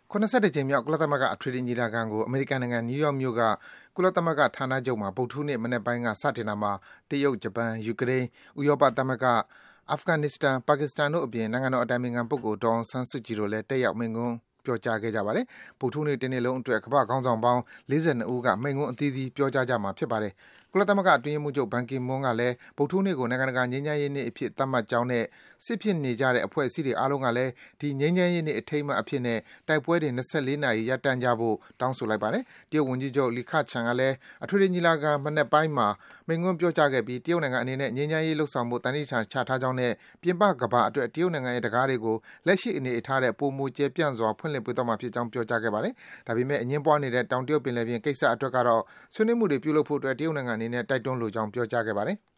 82 ကြိမ်မြောက် ကုလသမဂ္ဂ အထွေထွေညီလာခံကို အမေရိကန်နိုင်ငံ၊ နယူးယောက်မြို့က ကုလသမဂ္ဂဌာနချုပ်မှာ ဗုဒ္ဓဟူးနေ့ မနက်ပိုင်းက စတင်တာမှာ တရုတ်၊ ဂျပန်၊ ယူကရိန်း၊ ဥရောပသမဂ္ဂ၊ အာဖဂန်နစ္စတန်၊ ပါကစ္စတန်တို့အပြင် နိုင်ငံတော်အတိုင်ပင်ခံပုဂ္ဂိုလ် ဒေါ်အောင်ဆန်းစုကြည်တို့လည်း တက်ရောက် မိန့်ခွန်းပြောကြားခဲ့ကြပါတယ်။ ဗုဒ္ဓဟူးနေ့ တနေ့လုံးအတွက် ကမ္ဘာ့ခေါင်းဆောင်ပေါင်း ၄၂ ဦးက မိန့်ခွန်းအသီးသီး ပြောကြားကြမှာ ဖြစ်ပါတယ်။ ကုလသမဂ္ဂအတွင်းရေးမှူးချုပ် ဘန်ကီမွန်းကလည်း ဗုဒ္ဓဟူးနေ့ကို နိုင်ငံတကာ ငြိမ်းချမ်းရေးနေ့အဖြစ် သတ်မှတ်ကြောင်းနဲ့ စစ်ဖြစ်နေကြတဲ့ အဖွဲ့အစည်းတွေအားလုံးကလည်း ဒီ ငြိမ်းချမ်းရေးနေ့ အထိမ်းအမှတ်အဖြစ်နဲ့ တိုက်ပွဲတွေ ၂၄ နာရီ ရပ်တန့်ကြဖို့ တောင်းဆိုလိုက်ပါတယ်။ တရုတ်ဝန်ကြီးချုပ် Li Keqiang ကလည်း အထွေထွေညီလာခံ မနက်ပိုင်းမှာ မိန့်ခွန်းပြောကြားခဲ့ပြီး တရုတ်နိုင်ငံအနေနဲ့ ငြိမ်းချမ်းရေးလုပ်ဆောင်ဖို့ သန္နိဋ္ဌာန်ချထားကြောင်းနဲ့ ပြင်ပကမ္ဘာအတွက် တရုတ်နိုင်ငံရဲ့ တံခါးတွေကို လက်ရှိအနေအထားထက် ပိုမို ကျယ်ပြန့်စွာ ဖွင့်လှစ်ပေးသွားမှာဖြစ်ကြောင်း ပြောကြားခဲ့ပါတယ်။ ဒါပေမယ့် အငြင်းပွားနေတဲ့ တောင်တရုတ်ပင်လယ်ပြင်ကိစ္စအတွက်ကတော့ ဆွေးနွေးမှုတွေ ပြုလုပ်ဖို့အတွက် တရုတ်နိုင်ငံအနေနဲ့ တိုက်တွန်းလိုကြောင်း ပြောကြားခဲ့ပါတယ်။